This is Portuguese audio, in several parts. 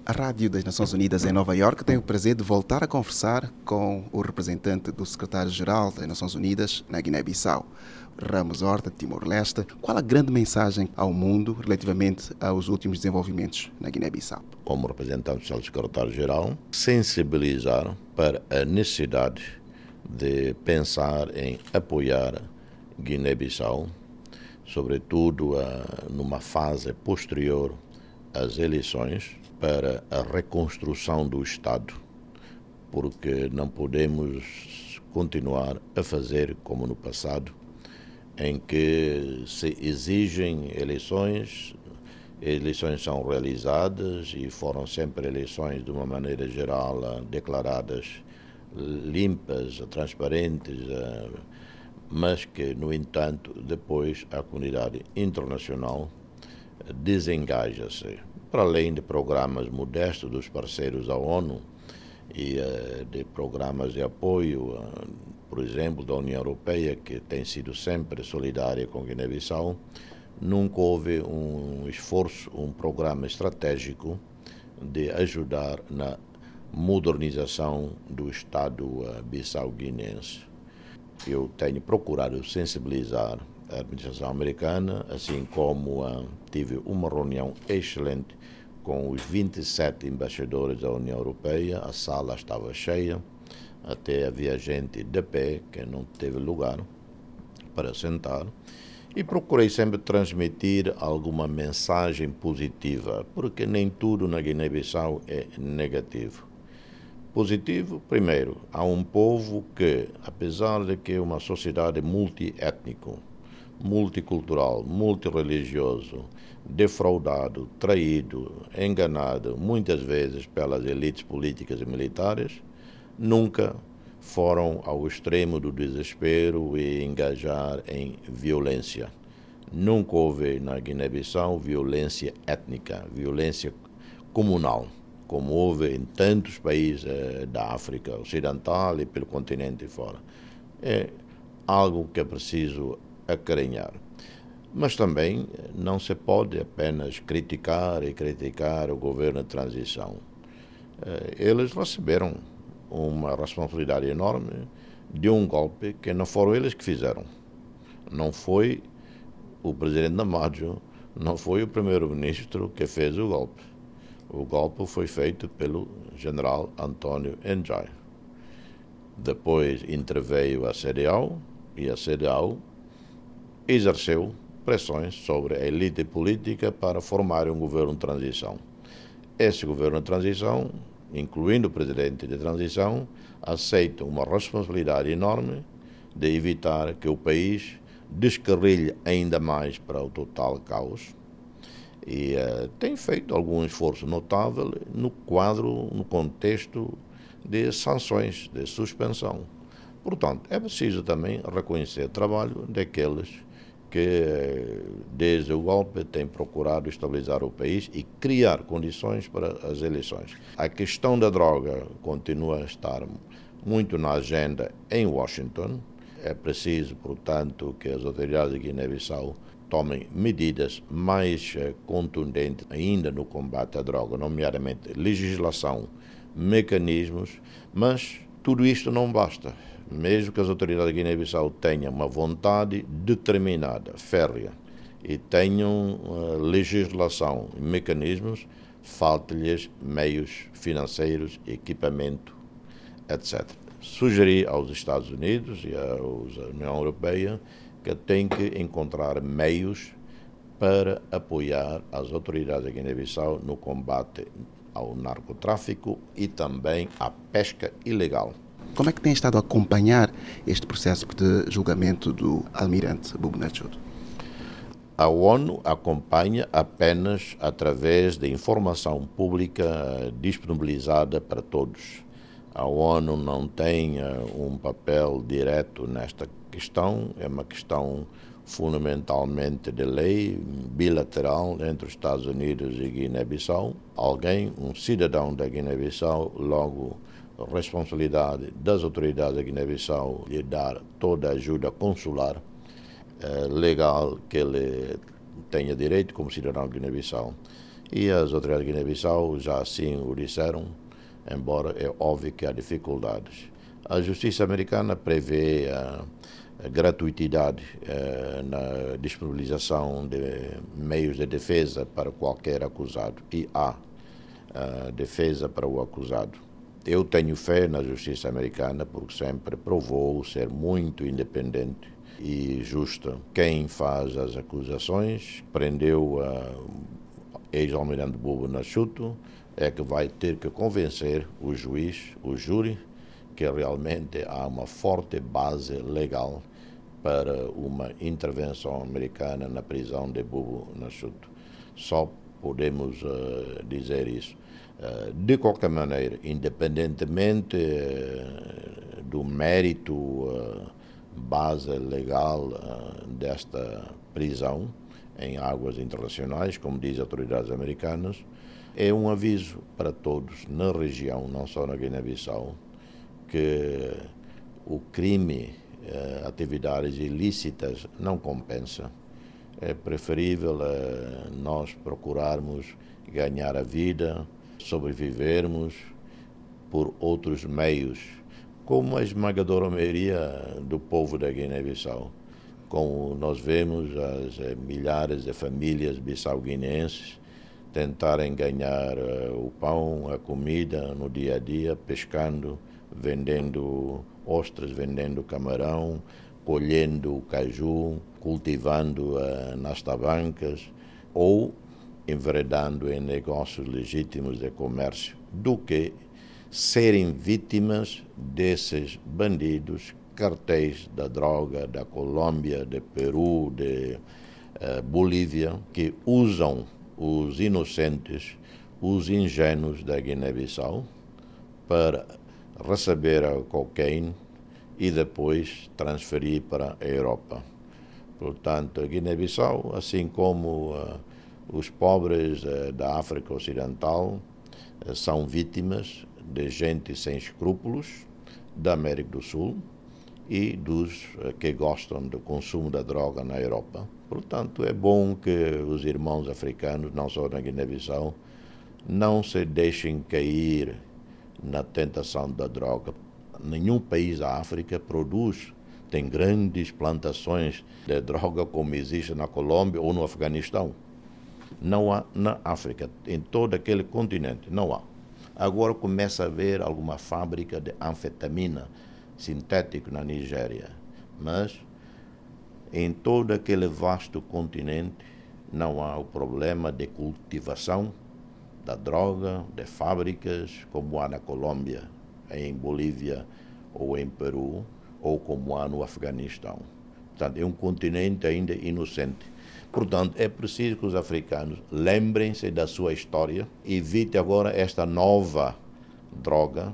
A Rádio das Nações Unidas em Nova Iorque tem o prazer de voltar a conversar com o representante do secretário-geral das Nações Unidas na Guiné-Bissau, Ramos Horta, de Timor-Leste. Qual a grande mensagem ao mundo relativamente aos últimos desenvolvimentos na Guiné-Bissau? Como representante do secretário-geral, sensibilizar para a necessidade de pensar em apoiar Guiné-Bissau, sobretudo numa fase posterior às eleições, para a reconstrução do Estado, porque não podemos continuar a fazer como no passado, em que se exigem eleições são realizadas e foram sempre eleições de uma maneira geral declaradas limpas, transparentes, mas que, no entanto, depois a comunidade internacional desengaja-se, para além de programas modestos dos parceiros da ONU e de programas de apoio, por exemplo, da União Europeia, que tem sido sempre solidária com Guiné-Bissau. Nunca houve um esforço, um programa estratégico de ajudar na modernização do Estado bissau-guinense. Eu tenho procurado sensibilizar a administração americana, assim como tive uma reunião excelente com os 27 embaixadores da União Europeia. A sala estava cheia, até havia gente de pé que não teve lugar para sentar. E procurei sempre transmitir alguma mensagem positiva, porque nem tudo na Guiné-Bissau é negativo. Positivo, primeiro, há um povo que, apesar de que é uma sociedade multiétnico, multicultural, multirreligioso, defraudado, traído, enganado, muitas vezes pelas elites políticas e militares, nunca foram ao extremo do desespero e engajar em violência. Nunca houve na Guiné-Bissau violência étnica, violência comunal, como houve em tantos países da África Ocidental e pelo continente fora. É algo que é preciso acarinhar. Mas também não se pode apenas criticar o governo de transição. Eles receberam uma responsabilidade enorme de um golpe que não foram eles que fizeram. Não foi o presidente Namajo, não foi o primeiro-ministro que fez o golpe. O golpe foi feito pelo general Antônio Njai. Depois interveio a CDAO e a CDAO exerceu pressões sobre a elite política para formar um governo de transição. Esse governo de transição, incluindo o presidente de transição, aceita uma responsabilidade enorme de evitar que o país descarrilhe ainda mais para o total caos e tem feito algum esforço notável no contexto de sanções, de suspensão. Portanto, é preciso também reconhecer o trabalho daqueles que, desde o golpe, têm procurado estabilizar o país e criar condições para as eleições. A questão da droga continua a estar muito na agenda em Washington. É preciso, portanto, que as autoridades de Guiné-Bissau tomem medidas mais contundentes ainda no combate à droga, nomeadamente legislação, mecanismos, mas tudo isto não basta. Mesmo que as autoridades de Guiné-Bissau tenham uma vontade determinada, férrea, e tenham legislação e mecanismos, falta-lhes meios financeiros, equipamento, etc. Sugeri aos Estados Unidos e à União Europeia que têm que encontrar meios para apoiar as autoridades de Guiné-Bissau no combate ao narcotráfico e também à pesca ilegal. Como é que tem estado a acompanhar este processo de julgamento do almirante Bobo Natchoud? A ONU acompanha apenas através de informação pública disponibilizada para todos. A ONU não tem um papel direto nesta questão, é uma questão fundamentalmente de lei bilateral entre os Estados Unidos e Guiné-Bissau. Um cidadão da Guiné-Bissau, logo responsabilidade das autoridades da Guiné-Bissau lhe dar toda a ajuda consular legal que ele tenha direito como cidadão de Guiné-Bissau. E as autoridades de Guiné-Bissau já assim o disseram, embora é óbvio que há dificuldades. A justiça americana prevê a gratuitidade na disponibilização de meios de defesa para qualquer acusado, e há defesa para o acusado. Eu tenho fé na justiça americana porque sempre provou ser muito independente e justa. Quem faz as acusações, prendeu a ex-almirante Bubu Nashuto, é que vai ter que convencer o juiz, o júri, que realmente há uma forte base legal para uma intervenção americana na prisão de Bubu Nashuto. Só podemos dizer isso. De qualquer maneira, independentemente do mérito, base legal desta prisão em águas internacionais, como dizem as autoridades americanas, é um aviso para todos na região, não só na Guiné-Bissau, que o crime, atividades ilícitas não compensa. É preferível nós procurarmos ganhar a vida, sobrevivermos por outros meios, como a esmagadora maioria do povo da Guiné-Bissau. Como nós vemos as milhares de famílias bissau-guineenses tentarem ganhar o pão, a comida no dia a dia, pescando, vendendo ostras, vendendo camarão, colhendo caju, cultivando nas tabancas ou enveredando em negócios legítimos de comércio, do que serem vítimas desses bandidos, cartéis da droga da Colômbia, de Peru, de Bolívia, que usam os inocentes, os ingênuos da Guiné-Bissau para receber a cocaína e depois transferir para a Europa. Portanto, a Guiné-Bissau, assim como os pobres da África Ocidental, são vítimas de gente sem escrúpulos da América do Sul e dos que gostam do consumo da droga na Europa. Portanto, é bom que os irmãos africanos, não só na Guiné-Bissau, não se deixem cair na tentação da droga. Nenhum país da África tem grandes plantações de droga como existe na Colômbia ou no Afeganistão. Não há na África, em todo aquele continente, não há. Agora começa a haver alguma fábrica de anfetamina sintético na Nigéria, mas em todo aquele vasto continente não há o problema de cultivação da droga, de fábricas, como há na Colômbia, em Bolívia ou em Peru, ou como há no Afeganistão. Portanto, é um continente ainda inocente. Portanto, é preciso que os africanos lembrem-se da sua história e evitem agora esta nova droga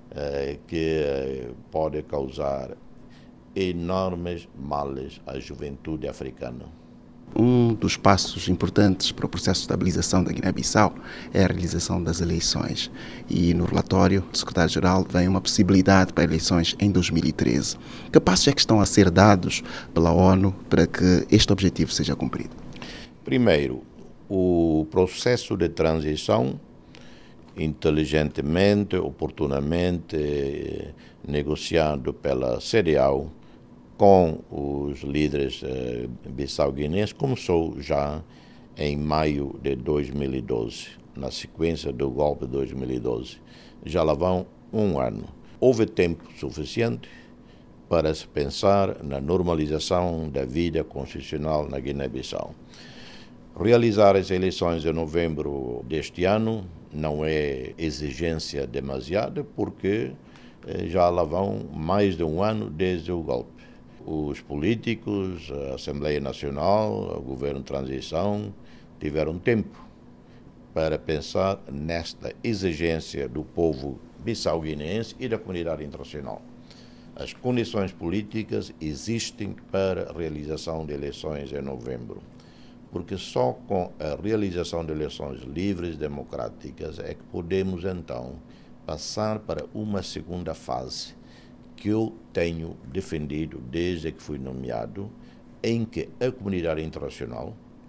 que pode causar enormes males à juventude africana. Um dos passos importantes para o processo de estabilização da Guiné-Bissau é a realização das eleições. E no relatório do secretário-geral vem uma possibilidade para eleições em 2013. Que passos é que estão a ser dados pela ONU para que este objetivo seja cumprido? Primeiro, o processo de transição, inteligentemente, oportunamente negociado pela CEDEAO, com os líderes bissau-guineenses, começou já em maio de 2012, na sequência do golpe de 2012. Já lá vão um ano. Houve tempo suficiente para se pensar na normalização da vida constitucional na Guiné-Bissau. Realizar as eleições em novembro deste ano não é exigência demasiada, porque já lá vão mais de um ano desde o golpe. Os políticos, a Assembleia Nacional, o governo de transição, tiveram tempo para pensar nesta exigência do povo bissau-guineense e da comunidade internacional. As condições políticas existem para a realização de eleições em novembro, porque só com a realização de eleições livres e democráticas é que podemos, então, passar para uma segunda fase, que eu tenho defendido desde que fui nomeado, em que a comunidade internacional,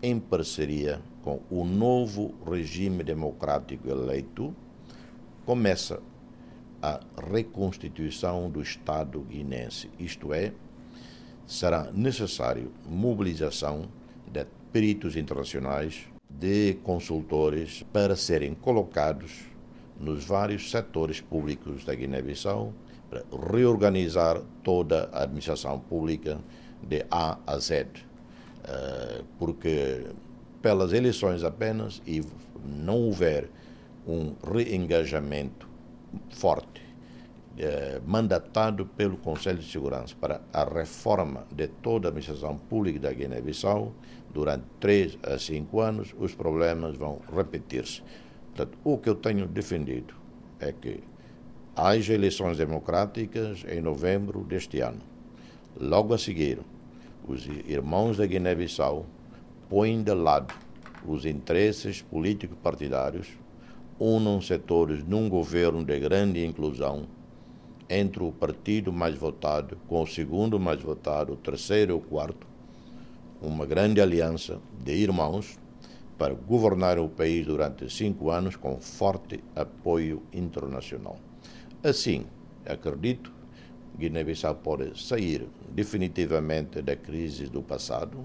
em parceria com o novo regime democrático eleito, começa a reconstituição do Estado guinense, isto é, será necessário mobilização de peritos internacionais, de consultores, para serem colocados nos vários setores públicos da Guiné-Bissau, para reorganizar toda a administração pública de A a Z, porque pelas eleições apenas e não houver um reengajamento forte, mandatado pelo Conselho de Segurança para a reforma de toda a administração pública da Guiné-Bissau, durante 3 a 5 anos, os problemas vão repetir-se. Portanto, o que eu tenho defendido é que haja eleições democráticas em novembro deste ano. Logo a seguir, os irmãos da Guiné-Bissau põem de lado os interesses político-partidários, unam setores num governo de grande inclusão entre o partido mais votado com o segundo mais votado, o terceiro e o quarto, uma grande aliança de irmãos para governar o país durante 5 anos com forte apoio internacional. Assim, acredito, Guiné-Bissau pode sair definitivamente da crise do passado,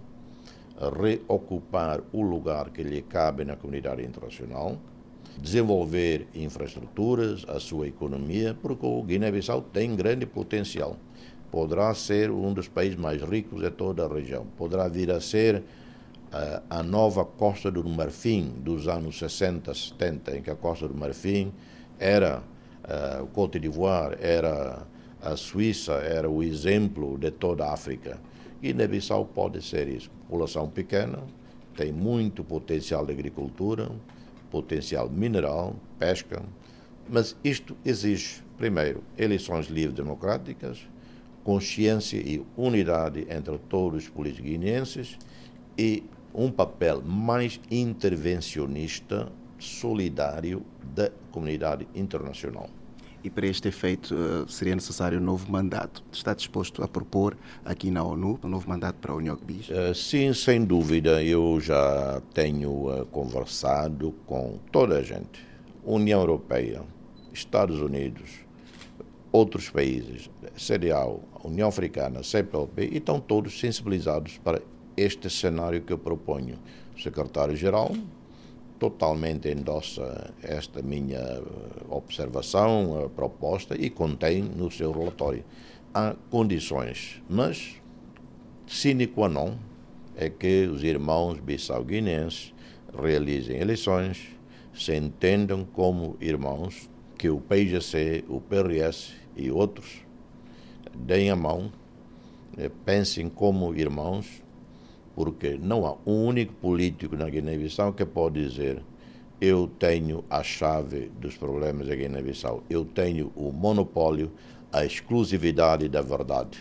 reocupar o lugar que lhe cabe na comunidade internacional, desenvolver infraestruturas, a sua economia, porque o Guiné-Bissau tem grande potencial. Poderá ser um dos países mais ricos de toda a região. Poderá vir a ser a nova Costa do Marfim dos anos 60, 70, em que a Costa do Marfim era o Côte d'Ivoire, era a Suíça, era o exemplo de toda a África. Guiné-Bissau pode ser isso. População pequena, tem muito potencial de agricultura, potencial mineral, pesca, mas isto exige, primeiro, eleições livres e democráticas, consciência e unidade entre todos os políticos guineenses e um papel mais intervencionista, solidário da comunidade internacional. E para este efeito seria necessário um novo mandato. Está disposto a propor aqui na ONU um novo mandato para a União Bis? Sim, sem dúvida. Eu já tenho conversado com toda a gente. União Europeia, Estados Unidos, outros países, CDAO, União Africana, CPLP, e estão todos sensibilizados para este cenário que eu proponho. O secretário-geral totalmente endossa esta minha observação, proposta, e contém no seu relatório. Há condições, mas sine qua non é que os irmãos bissau-guinenses realizem eleições, se entendam como irmãos, que o PIGC, o PRS e outros deem a mão, pensem como irmãos, porque não há um único político na Guiné-Bissau que pode dizer: eu tenho a chave dos problemas da Guiné-Bissau, eu tenho o monopólio, a exclusividade da verdade.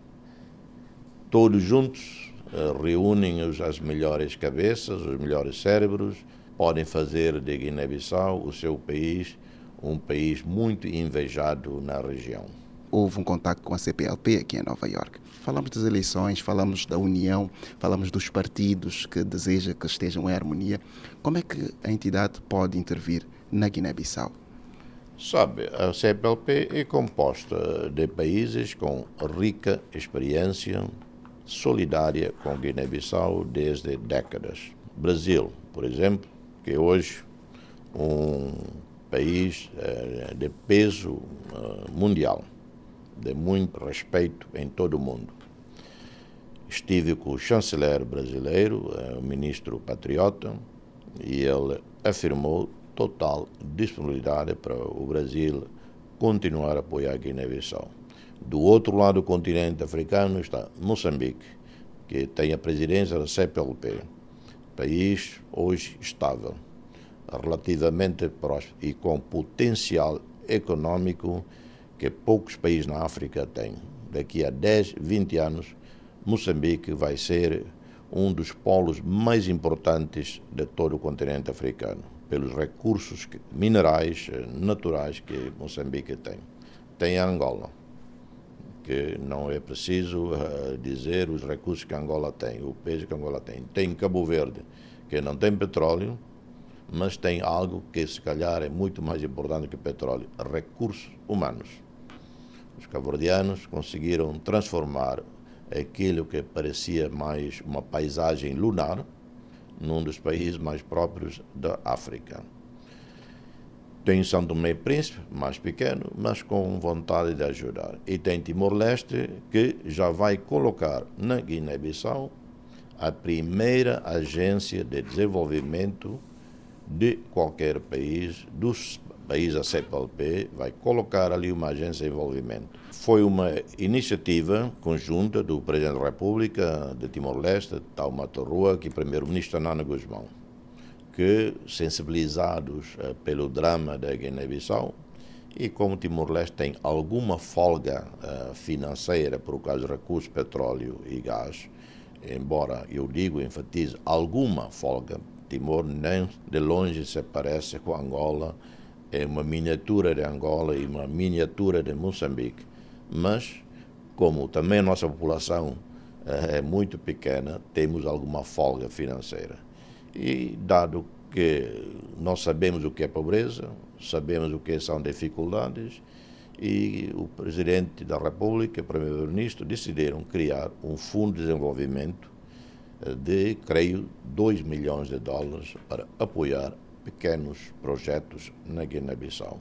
Todos juntos reúnem as melhores cabeças, os melhores cérebros, podem fazer de Guiné-Bissau o seu país, um país muito invejado na região. Houve um contato com a CPLP aqui em Nova Iorque. Falamos das eleições, falamos da união, falamos dos partidos que desejam que estejam em harmonia. Como é que a entidade pode intervir na Guiné-Bissau? Sabe, a CPLP é composta de países com rica experiência solidária com Guiné-Bissau desde décadas. Brasil, por exemplo, que é hoje um país de peso mundial, de muito respeito em todo o mundo. Estive com o chanceler brasileiro, o ministro patriota, e ele afirmou total disponibilidade para o Brasil continuar a apoiar a Guiné-Bissau. Do outro lado do continente africano está Moçambique, que tem a presidência da CPLP, país hoje estável, relativamente próspero e com potencial econômico que poucos países na África têm. Daqui a 10, 20 anos, Moçambique vai ser um dos polos mais importantes de todo o continente africano, pelos recursos minerais naturais que Moçambique tem. Tem a Angola, que não é preciso dizer os recursos que Angola tem, o peso que Angola tem. Tem Cabo Verde, que não tem petróleo, mas tem algo que se calhar é muito mais importante que petróleo: recursos humanos. Os cabo-verdianos conseguiram transformar aquilo que parecia mais uma paisagem lunar num dos países mais próprios da África. Tem São Tomé e Príncipe, mais pequeno, mas com vontade de ajudar. E tem Timor-Leste, que já vai colocar na Guiné-Bissau a primeira agência de desenvolvimento de qualquer país, dos países da CPLP, vai colocar ali uma agência de desenvolvimento. Foi uma iniciativa conjunta do Presidente da República de Timor-Leste, Taumaturrua Torrua, e Primeiro-Ministro Nana Guzmão, que, sensibilizados pelo drama da Guiné-Bissau, e como Timor-Leste tem alguma folga financeira por causa de recursos, petróleo e gás, embora eu enfatize alguma folga, Timor nem de longe se parece com Angola, é uma miniatura de Angola e uma miniatura de Moçambique, mas como também a nossa população é muito pequena, temos alguma folga financeira. E dado que nós sabemos o que é pobreza, sabemos o que são dificuldades, e o Presidente da República e o Primeiro-Ministro decidiram criar um fundo de desenvolvimento de, creio, 2 milhões de dólares para apoiar pequenos projetos na Guiné-Bissau.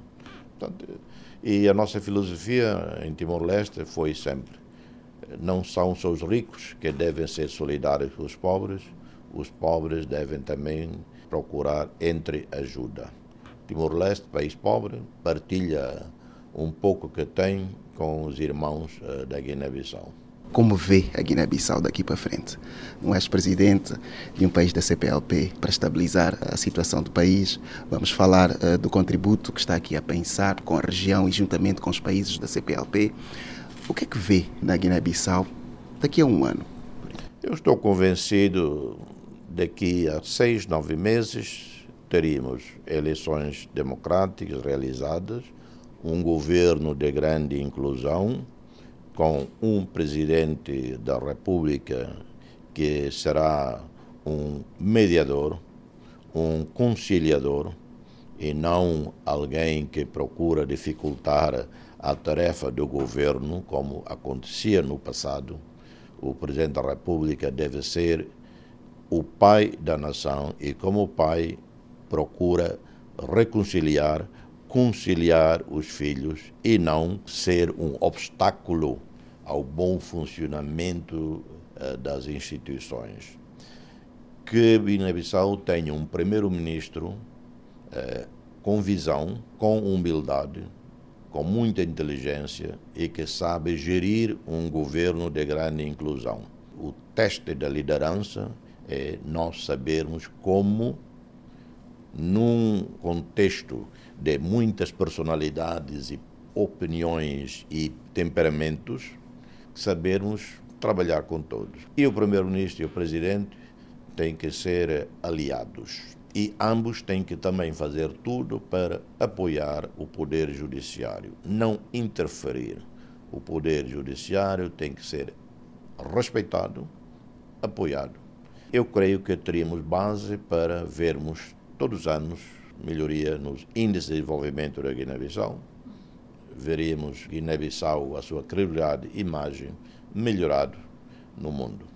E a nossa filosofia em Timor-Leste foi sempre: não são só os ricos que devem ser solidários com os pobres devem também procurar entreajuda. Timor-Leste, país pobre, partilha um pouco que tem com os irmãos da Guiné-Bissau. Como vê a Guiné-Bissau daqui para frente? Um ex-presidente de um país da CPLP para estabilizar a situação do país. Vamos falar do contributo que está aqui a pensar com a região e juntamente com os países da CPLP. O que é que vê na Guiné-Bissau daqui a um ano? Eu estou convencido daqui a 6, 9 meses teríamos eleições democráticas realizadas, um governo de grande inclusão, com um presidente da República que será um mediador, um conciliador, e não alguém que procura dificultar a tarefa do governo, como acontecia no passado. O presidente da República deve ser o pai da nação e, como pai, procura reconciliar, conciliar os filhos e não ser um obstáculo ao bom funcionamento das instituições. Que Guiné-Bissau tenha um primeiro-ministro com visão, com humildade, com muita inteligência e que sabe gerir um governo de grande inclusão. O teste da liderança é nós sabermos como, num contexto de muitas personalidades e opiniões e temperamentos, sabermos trabalhar com todos. E o Primeiro-Ministro e o Presidente têm que ser aliados. E ambos têm que também fazer tudo para apoiar o Poder Judiciário, não interferir. O Poder Judiciário tem que ser respeitado, apoiado. Eu creio que teríamos base para vermos todos os anos melhoria nos índices de desenvolvimento da Guiné-Bissau. Veríamos Guiné-Bissau, a sua credibilidade e imagem melhorado no mundo.